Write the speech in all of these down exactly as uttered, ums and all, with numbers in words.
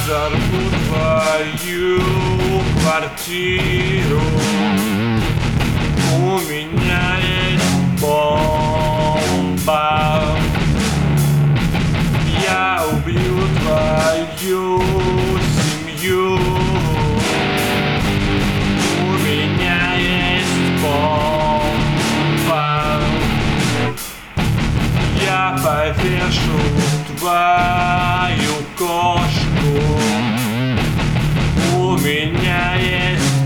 взорву твою квартиру. У меня есть бомба. Я убью твою семью. У меня есть бомба. Я повешу твою кошку. У меня есть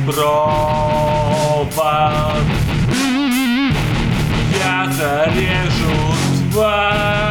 провод. Я зарежу твою